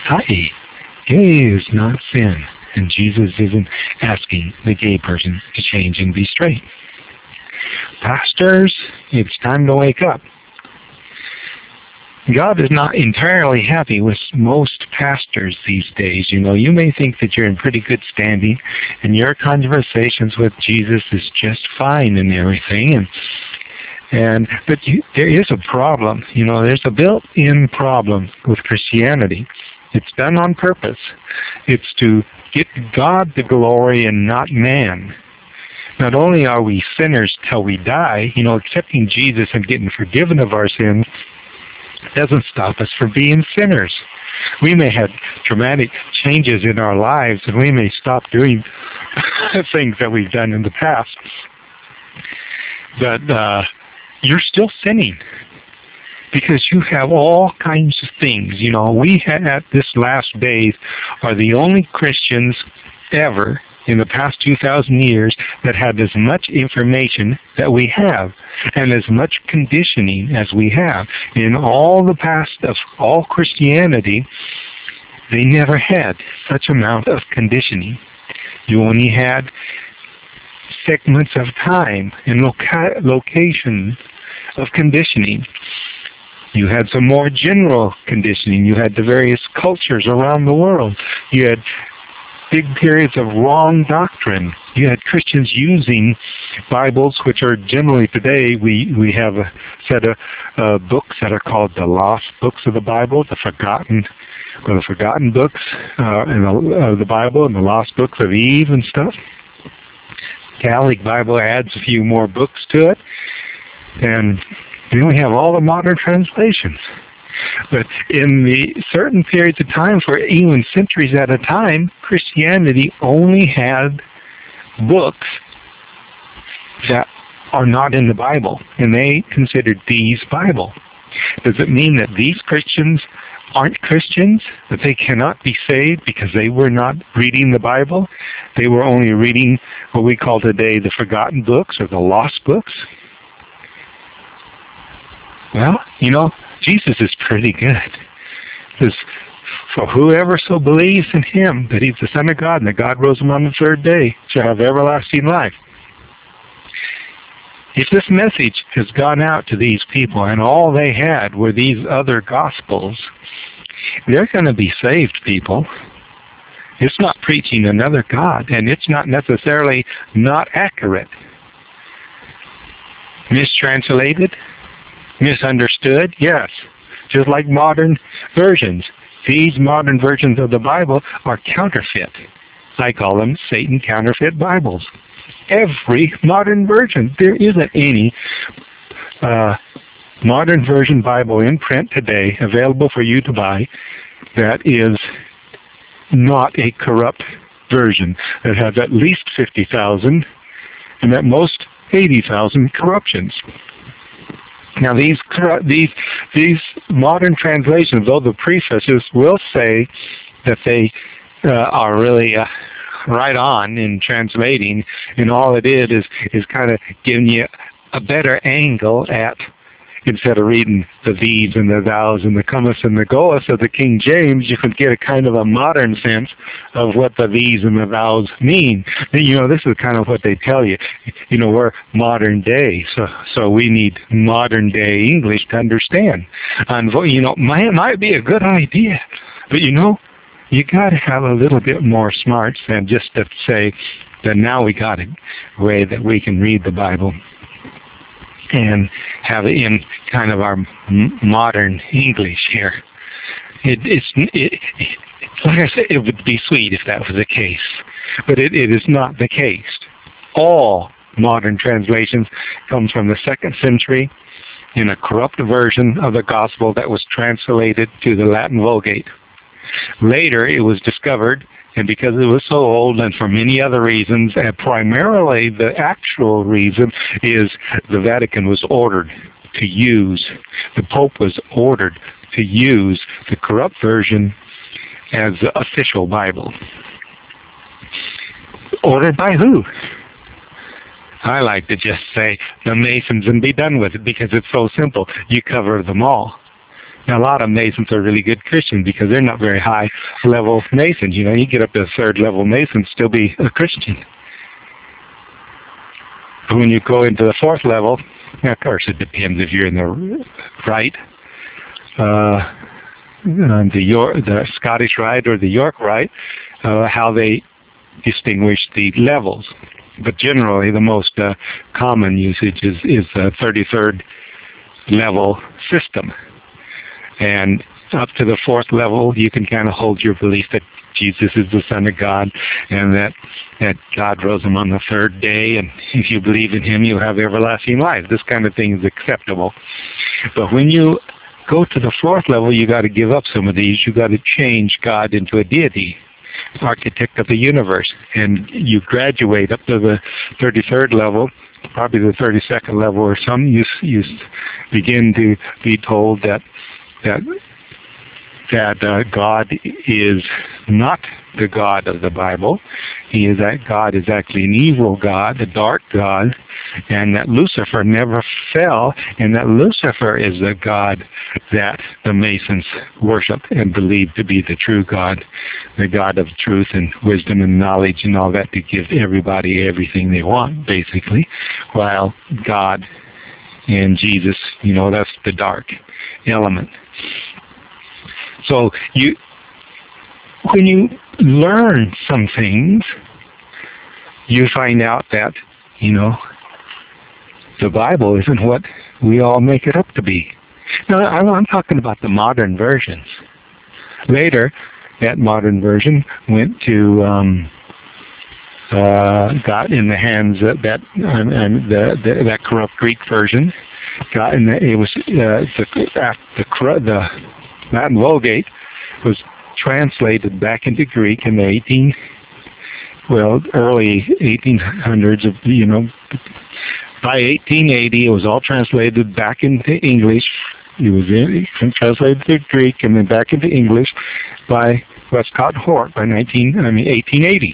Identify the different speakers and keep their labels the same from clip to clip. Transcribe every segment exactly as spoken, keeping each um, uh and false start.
Speaker 1: Hi. Gay is not sin, and Jesus isn't asking the gay person to change and be straight. Pastors, it's time to wake up. God is not entirely happy with most pastors these days. You know, you may think that you're in pretty good standing and your conversations with Jesus is just fine and everything. And, and but you, there is a problem. You know, there's a built-in problem with Christianity. It's done on purpose. It's to get God the glory and not man. Not only are we sinners till we die, you know, accepting Jesus and getting forgiven of our sins doesn't stop us from being sinners. We may have dramatic changes in our lives and we may stop doing things that we've done in the past. But uh, you're still sinning because you have all kinds of things. You know, we had, at this last days are the only Christians ever in the past two thousand years that had as much information that we have and as much conditioning as we have. In all the past of all Christianity, they never had such amount of conditioning. You only had segments of time and loca- location of conditioning. You had some more general conditioning. You had the various cultures around the world. You had big periods of wrong doctrine. You had Christians using Bibles, which are generally today, we, we have a set of uh, books that are called the lost books of the Bible, the forgotten or the forgotten books uh, in the, uh, the Bible, and the lost books of Eve and stuff. Catholic Bible adds a few more books to it. And then we have all the modern translations. But in the certain periods of time, for even centuries at a time, Christianity only had books that are not in the Bible, and they considered these Bible. Does it mean that these Christians aren't Christians, that they cannot be saved because they were not reading the Bible? They were only reading what we call today the forgotten books or the lost books? Well, you know, Jesus is pretty good. Because for whoever so believes in him, that he's the Son of God and that God rose him on the third day, shall have everlasting life. If this message has gone out to these people and all they had were these other gospels, they're going to be saved people. It's not preaching another God, and it's not necessarily not accurate. Mistranslated? Misunderstood? Yes. Just like modern versions. These modern versions of the Bible are counterfeit. I call them Satan counterfeit Bibles. Every modern version. There isn't any uh, modern version Bible in print today available for you to buy that is not a corrupt version, that has at least fifty thousand and at most eighty thousand corruptions. Now these these these modern translations, though the prefaces will say that they uh, are really uh, right on in translating, and all it is is is kind of giving you a better angle at, instead of reading the these and the thous and the comest and the goest of the King James, you can get a kind of a modern sense of what the these and the thous mean. And, you know, this is kind of what they tell you. You know, we're modern day, so so we need modern day English to understand. And, you know, might, might be a good idea, but, you know, you got to have a little bit more smarts than just to say that now we got a way that we can read the Bible and have it in kind of our m- modern English here. It, it's, it, it, like I said, it would be sweet if that was the case, but it, it is not the case. All modern translations come from the second century in a corrupt version of the gospel that was translated to the Latin Vulgate. Later, it was discovered, and because it was so old and for many other reasons, and primarily the actual reason is the Vatican was ordered to use, the Pope was ordered to use the corrupt version as the official Bible. Ordered by who? I like to just say the Masons and be done with it because it's so simple. You cover them all. Now, a lot of Masons are really good Christians because they're not very high level Masons. You know, you get up to a third level Mason, still be a Christian. But when you go into the fourth level, now, of course, it depends if you're in the right, uh, the York, the Scottish Rite or the York Rite, uh, how they distinguish the levels. But generally, the most uh, common usage is is the thirty-third level system. And up to the fourth level, you can kind of hold your belief that Jesus is the Son of God and that, that God rose him on the third day, and if you believe in him, you'll have everlasting life. This kind of thing is acceptable. But when you go to the fourth level, you got to give up some of these. You got to change God into a deity, architect of the universe, and you graduate up to the thirty-third level, probably the thirty-second level or some. You you begin to be told that that that uh, God is not the God of the Bible. He is that God is actually an evil God, a dark God, and that Lucifer never fell, and that Lucifer is the God that the Masons worship and believe to be the true God, the God of truth and wisdom and knowledge and all that, to give everybody everything they want, basically, while God and Jesus, you know, that's the dark element. So you, when you learn some things, you find out that, you know, the Bible isn't what we all make it up to be. Now, I'm talking about the modern versions. Later, that modern version went to, um, uh, got in the hands of that, and, and the, the, that corrupt Greek version. Got in the, it was uh, the, the the Latin Vulgate was translated back into Greek in the eighteen, well, early eighteen hundreds. Of you know, by eighteen eighty, it was all translated back into English. It was in, translated to Greek and then back into English by Westcott Hort by nineteen, I mean eighteen eighty.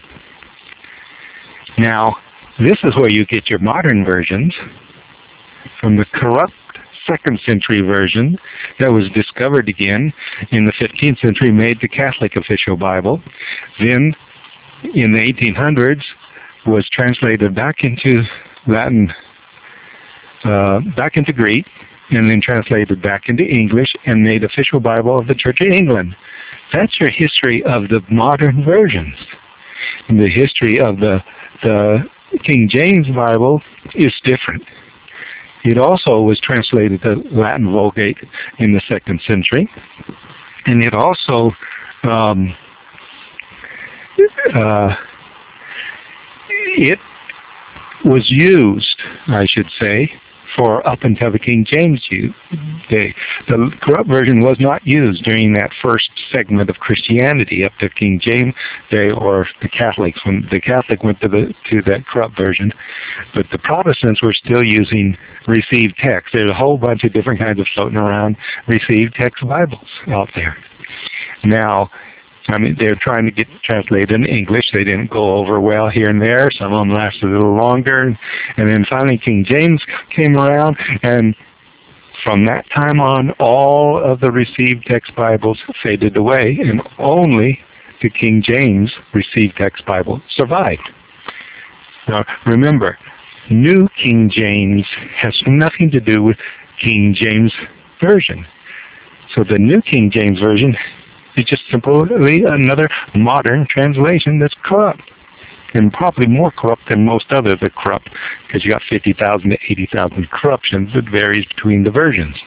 Speaker 1: Now, this is where you get your modern versions from the corrupt second century version that was discovered again in the fifteenth century, made the Catholic official Bible. Then in the eighteen hundreds was translated back into Latin, uh, back into Greek, and then translated back into English and made official Bible of the Church of England. That's your history of the modern versions. And the history of the, the King James Bible is different. It also was translated to Latin Vulgate in the second century, and it also um, uh, it was used, I should say, for up until the King James day. The corrupt version was not used during that first segment of Christianity up to King James day, or the Catholics when the Catholic went to the to that corrupt version. But the Protestants were still using received text. There's a whole bunch of different kinds of floating around received text Bibles out there. Now, I mean, they're trying to get translated in English. They didn't go over well here and there. Some of them lasted a little longer. And then finally King James came around, and from that time on, all of the received text Bibles faded away, and only the King James received text Bible survived. Now, remember, New King James has nothing to do with King James Version. So the New King James Version is just simply another modern translation that's corrupt, and probably more corrupt than most others are corrupt, because you got fifty thousand to eighty thousand corruptions that varies between the versions.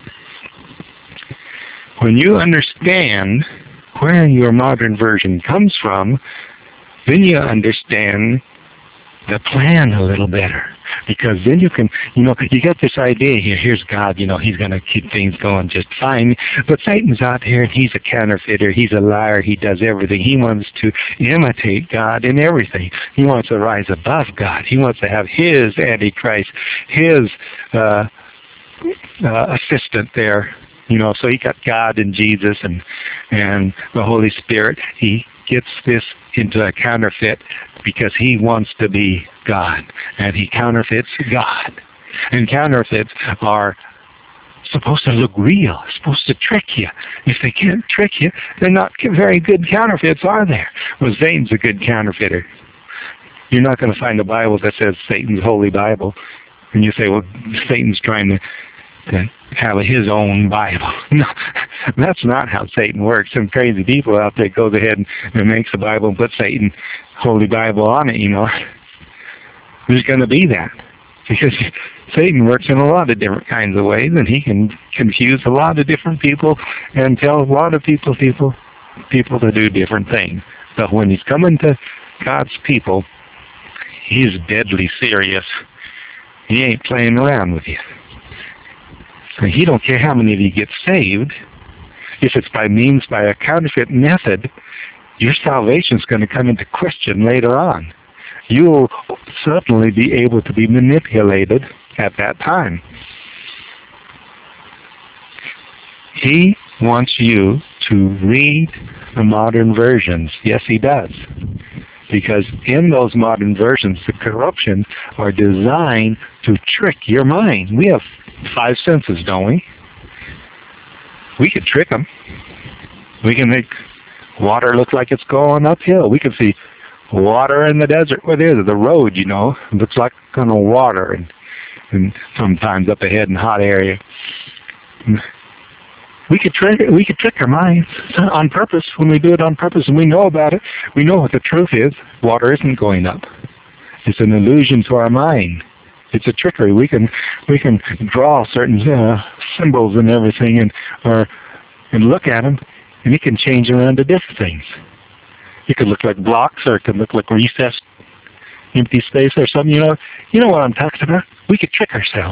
Speaker 1: When you understand where your modern version comes from, then you understand the plan a little better. Because then you can, you know, you get this idea here, here's God, you know, he's going to keep things going just fine. But Satan's out here, and he's a counterfeiter, he's a liar, he does everything. He wants to imitate God in everything. He wants to rise above God. He wants to have his Antichrist, his uh, uh, assistant there. You know, so he got God and Jesus and and the Holy Spirit. He gets this into a counterfeit because he wants to be God, and he counterfeits God. And counterfeits are supposed to look real, supposed to trick you. If they can't trick you, they're not very good counterfeits, are there? Well, Satan's a good counterfeiter. You're not going to find a Bible that says Satan's holy Bible. And you say, well, Satan's trying to, to have his own Bible. No, that's not how Satan works. Some crazy people out there goes ahead and, and makes a Bible and puts Satan's holy Bible on it, you know. There's going to be that. Because Satan works in a lot of different kinds of ways, and he can confuse a lot of different people and tell a lot of people, people, people to do different things. But when he's coming to God's people, he's deadly serious. He ain't playing around with you. And he don't care how many of you get saved. If it's by means by a counterfeit method, your salvation's going to come into question later on. You will certainly be able to be manipulated at that time. He wants you to read the modern versions. Yes, he does. Because in those modern versions, the corruptions are designed to trick your mind. We have five senses, don't we? We could trick them. We can make water look like it's going uphill. We can see water in the desert. Well, there's the road, you know. It looks like kind of water, and, and sometimes up ahead in a hot area. We could trick we could trick our minds on purpose when we do it on purpose, and we know about it. We know what the truth is. Water isn't going up. It's an illusion to our mind. It's a trickery. We can we can draw certain uh, symbols and everything, and or and look at them, and it can change around to different things. It could look like blocks, or it could look like recessed empty space or something. You know, you know what I'm talking about. We could trick ourselves.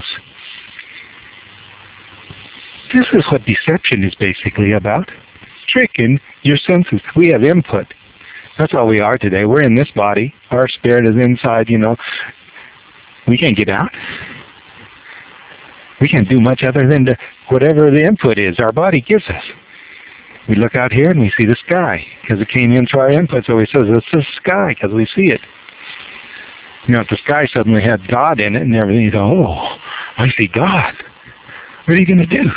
Speaker 1: This is what deception is basically about. Tricking your senses. We have input. That's all we are today. We're in this body. Our spirit is inside, you know. We can't get out. We can't do much other than to, whatever the input is our body gives us. We look out here and we see the sky because it came in through our input. So he says, it's the sky because we see it. You know, if the sky suddenly had God in it and everything, you go, oh, I see God. What are you going to do?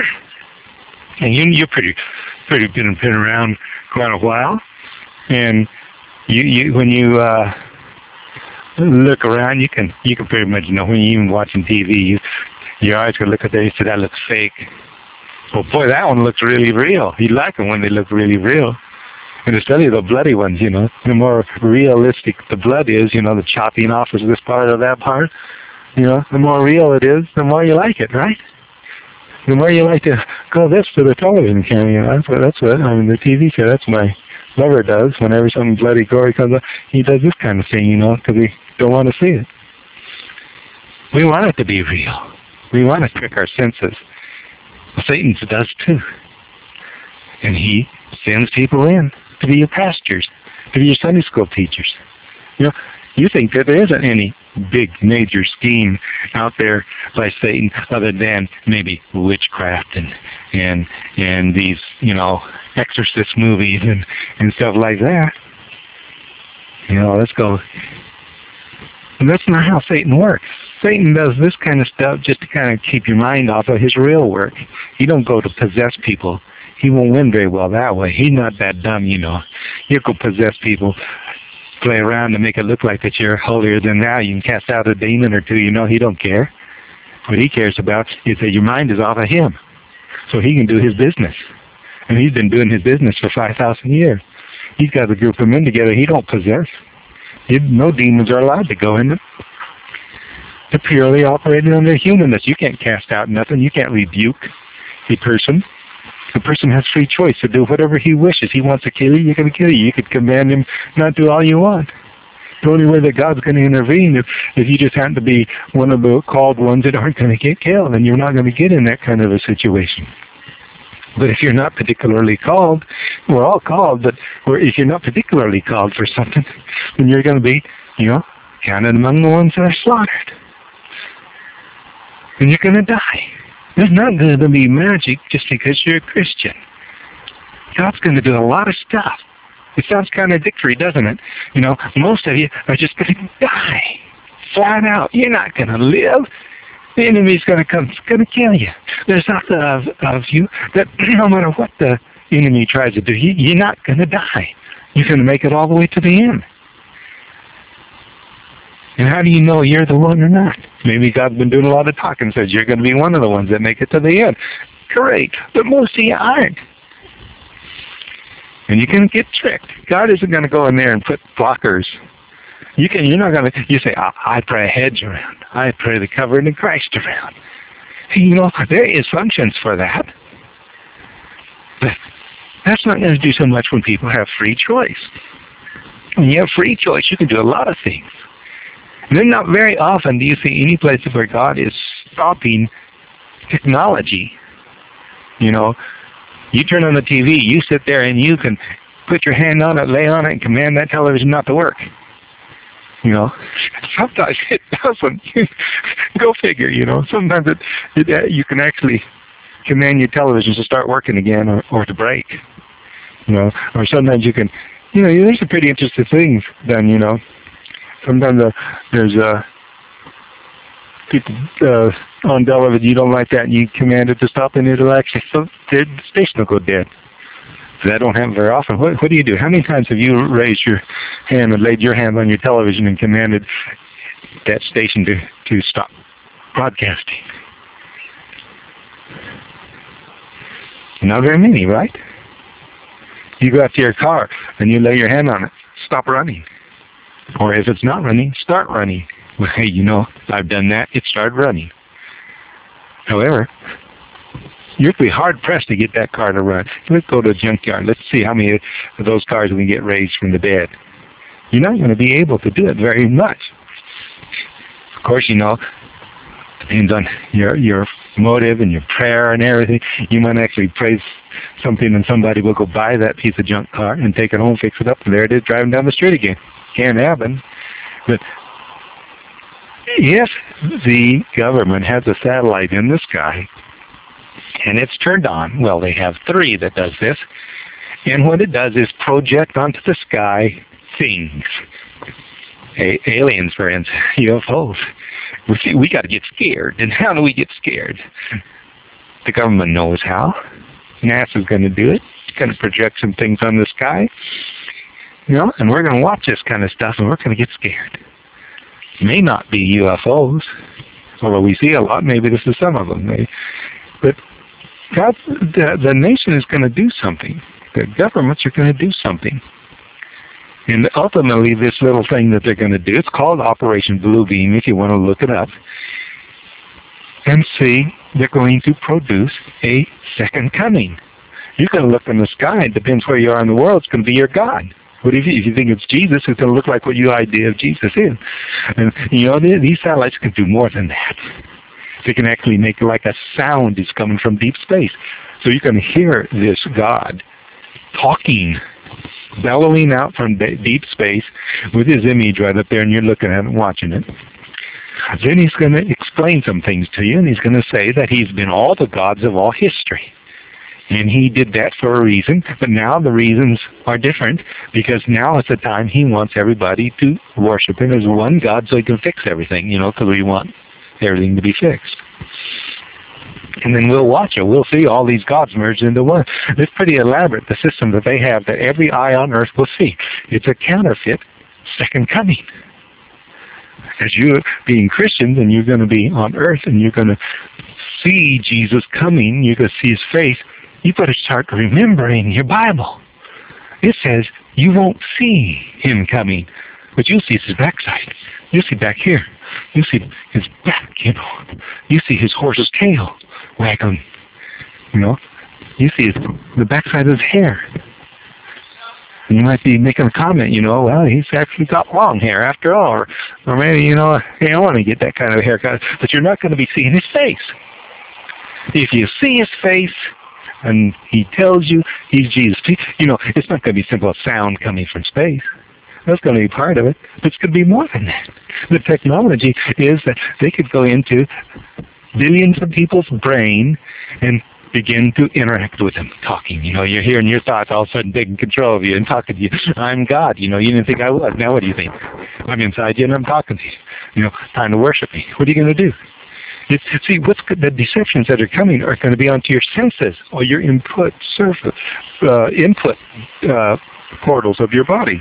Speaker 1: And you, you're pretty, pretty been, been around quite a while, and you, you when you uh, look around, you can you can pretty much know when you're even watching T V. You, your eyes can look at that. You say that looks fake. Well, boy, that one looks really real. You like them when they look really real. And especially the bloody ones, you know. The more realistic the blood is, you know, the chopping off of this part or that part, you know, the more real it is, the more you like it, right? The more you like to go this to the television camera, you know, that's what, that's what, I mean, the T V show, that's what my lover does. Whenever something bloody gory comes up, he does this kind of thing, you know, because we don't want to see it. We want it to be real. We want to trick our senses. Satan does too. And he sends people in to be your pastors, to be your Sunday school teachers. You know, you think that there isn't any big major scheme out there by Satan other than maybe witchcraft and and and these, you know, exorcist movies and, and stuff like that. You know, let's go. And that's not how Satan works. Satan does this kind of stuff just to kind of keep your mind off of his real work. He don't go to possess people. He won't win very well that way. He's not that dumb, you know. He'll go possess people, play around to make it look like that you're holier than thou. You can cast out a demon or two, you know. He don't care. What he cares about is that your mind is off of him, so he can do his business. And he's been doing his business for five thousand years. He's got a group of men together he don't possess. He, no demons are allowed to go in them. They're purely operating under humanness. You can't cast out nothing. You can't rebuke a person. The person has free choice to do whatever he wishes. He wants to kill you, you're going to kill you. You could command him not do all you want. The only way that God's going to intervene if, if you just happen to be one of the called ones that aren't going to get killed, and you're not going to get in that kind of a situation. But if you're not particularly called, we're all called, but if you're not particularly called for something, then you're going to be, you know, counted among the ones that are slaughtered. And you're going to die. There's not going to be magic just because you're a Christian. God's going to do a lot of stuff. It sounds contradictory, doesn't it? You know, most of you are just going to die. Flat out. You're not going to live. The enemy's going to come, going to kill you. There's nothing of, of you that no matter what the enemy tries to do, you, you're not going to die. You're going to make it all the way to the end. And how do you know you're the one or not? Maybe God's been doing a lot of talking and says you're going to be one of the ones that make it to the end. Great. But most of you aren't. And you can get tricked. God isn't going to go in there and put blockers. You can, you're not going to, you say, I, I pray a hedge around. I pray the covering of Christ around. You know, there is functions for that. But that's not going to do so much when people have free choice. When you have free choice, you can do a lot of things. And then not very often do you see any places where God is stopping technology. You know, you turn on the T V, you sit there and you can put your hand on it, lay on it, and command that television not to work. You know, sometimes it doesn't. Go figure, you know. Sometimes it, it uh, you can actually command your television to start working again or, or to break. You know, or sometimes you can, you know, there's some pretty interesting things done, you know. Sometimes uh, there's uh, people uh, on television, you don't like that, and you command it to stop, and it'll actually, so the station will go dead. So that don't happen very often. What, what do you do? How many times have you raised your hand and laid your hand on your television and commanded that station to, to stop broadcasting? Not very many, right? You go out to your car and you lay your hand on it, stop running. Or if it's not running, start running. Well, hey, you know, I've done that. It started running. However, you're going to be hard-pressed to get that car to run. Let's go to a junkyard. Let's see how many of those cars we can get raised from the dead. You're not going to be able to do it very much. Of course, you know, depends on your your motive and your prayer and everything. You might actually pray something and somebody will go buy that piece of junk car and take it home, fix it up, and there it is driving down the street again. Can't happen. But if the government has a satellite in the sky and it's turned on, well, they have three that does this, and what it does is project onto the sky things. A- aliens, for instance, U F Os. We see, we got to get scared. And how do we get scared? The government knows how. NASA's going to do it. It's going to project some things on the sky. You know, and we're going to watch this kind of stuff, and we're going to get scared. It may not be U F Os, although we see a lot. Maybe this is some of them. Maybe. But God, the, the nation is going to do something. The governments are going to do something. And ultimately, this little thing that they're going to do, it's called Operation Bluebeam, if you want to look it up. And see, they're going to produce a second coming. You can look in the sky. It depends where you are in the world. It's going to be your God. What if you, if you think it's Jesus, it's going to look like what your idea of Jesus is. And, you know, these satellites can do more than that. They can actually make it like a sound is coming from deep space. So you can hear this God talking, bellowing out from deep space with his image right up there, and you're looking at it and watching it. Then he's going to explain some things to you, and he's going to say that he's been all the gods of all history. And he did that for a reason, but now the reasons are different, because now is the time he wants everybody to worship him as one God so he can fix everything, you know, because we want everything to be fixed. And then we'll watch it. We'll see all these gods merged into one. It's pretty elaborate, the system that they have that every eye on earth will see. It's a counterfeit second coming. As you being Christians, and you're going to be on earth, and you're going to see Jesus coming, you're going to see his face, you better start remembering your Bible. It says you won't see him coming, but you'll see his backside. You'll see back here. You'll see his back, you know. You see his horse's tail wagging, you know. You see his, the backside of his hair. And you might be making a comment, you know, well, he's actually got long hair after all. Or, or maybe, you know, hey, I want to get that kind of haircut. But you're not going to be seeing his face. If you see his face, and he tells you he's Jesus, you know, it's not going to be simple sound coming from space. That's going to be part of it. But it's going to be more than that. The technology is that they could go into billions of people's brain and begin to interact with them, talking. You know, you're hearing your thoughts all of a sudden taking control of you and talking to you. I'm God. You know, you didn't think I was. Now what do you think? I'm inside you and I'm talking to you. You know, time to worship me. What are you going to do? It's, see, what's the deceptions that are coming are going to be onto your senses or your input surface, uh, input uh, portals of your body.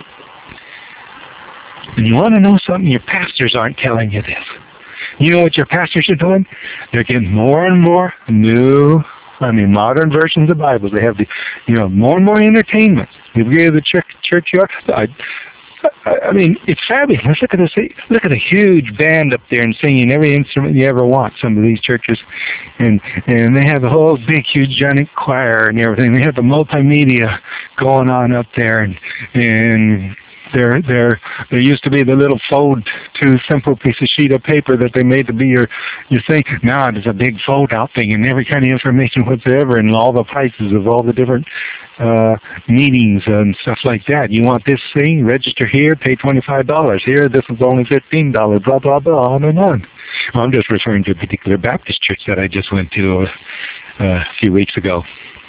Speaker 1: And you want to know something? Your pastors aren't telling you this. You know what your pastors are doing? They're getting more and more new, I mean, modern versions of Bibles. They have the, you know, more and more entertainment. You go to the church, churchyard. I, I, I mean, it's fabulous. Look at this. Look at a huge band up there and singing every instrument you ever want. Some of these churches, and and they have a whole big, huge, giant choir and everything. They have the multimedia going on up there, and and. There, there, there used to be the little fold-to simple piece of sheet of paper that they made to be your, your thing. Now there's a big fold-out thing and every kind of information whatsoever, and all the prices of all the different uh, meetings and stuff like that. You want this thing? Register here, pay twenty-five dollars. Here, this is only fifteen dollars. Blah blah blah, on and on. Well, I'm just referring to a particular Baptist church that I just went to uh, a few weeks ago.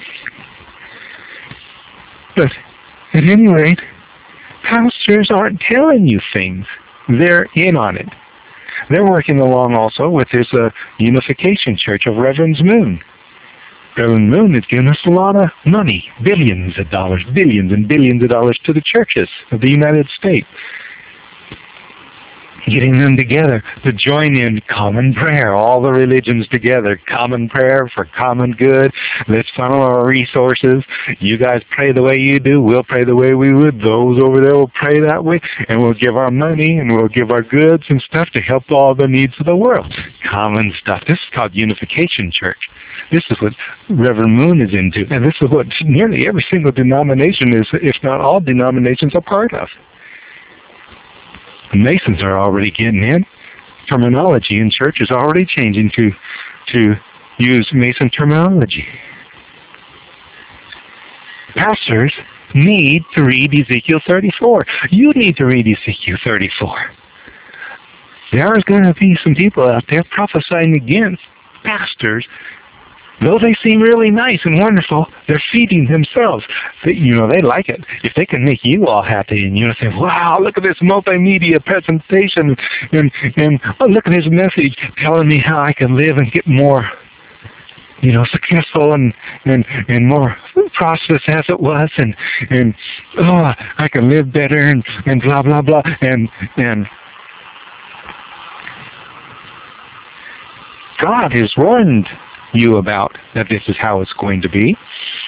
Speaker 1: But at any rate, pastors aren't telling you things. They're in on it. They're working along also with this uh, Unification Church of Reverend Moon. Reverend Moon is giving us a lot of money, billions of dollars, billions and billions of dollars to the churches of the United States. Getting them together to join in common prayer, all the religions together, common prayer for common good. Let's funnel our resources. You guys pray the way you do, we'll pray the way we would. Those over there will pray that way, and we'll give our money and we'll give our goods and stuff to help all the needs of the world. Common stuff. This is called Unification Church. This is what Reverend Moon is into, and this is what nearly every single denomination is, if not all denominations, are part of. The Masons are already getting in. Terminology in church is already changing to to use Mason terminology. Pastors need to read Ezekiel thirty-four. You need to read Ezekiel thirty-four. There is going to be some people out there prophesying against pastors. Though they seem really nice and wonderful, they're feeding themselves. They, you know, they like it. If they can make you all happy and you say, wow, look at this multimedia presentation, and, and oh, look at his message telling me how I can live and get more, you know, successful and, and, and more prosperous as it was, and, and oh, I can live better, and, and blah, blah, blah, and, and God has warned you about that this is how it's going to be.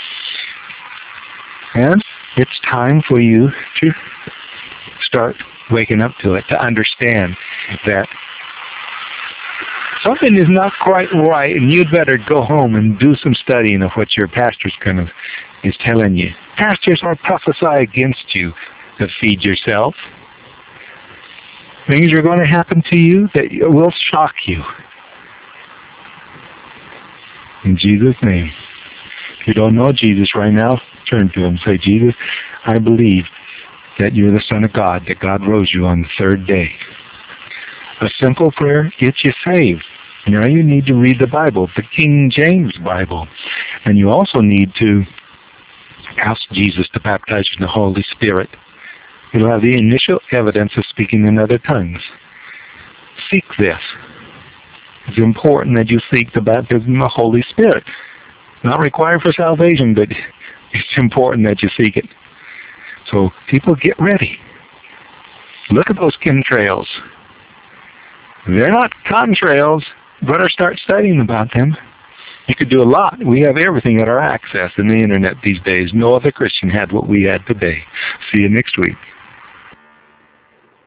Speaker 1: And it's time for you to start waking up to it, to understand that something is not quite right, and you'd better go home and do some studying of what your pastor's kind of is telling you. Pastors aren't prophesy against you to feed yourself. Things are going to happen to you that will shock you. In Jesus' name. If you don't know Jesus right now, turn to him. Say, Jesus, I believe that you're the Son of God, that God rose you on the third day. A simple prayer gets you saved. Now you need to read the Bible, the King James Bible. And you also need to ask Jesus to baptize you in the Holy Spirit. You'll have the initial evidence of speaking in other tongues. Seek this. It's important that you seek the baptism of the Holy Spirit. Not required for salvation, but it's important that you seek it. So people, get ready. Look at those chemtrails. They're not contrails. Better start studying about them. You could do a lot. We have everything at our access in the internet these days. No other Christian had what we had today. See you next week.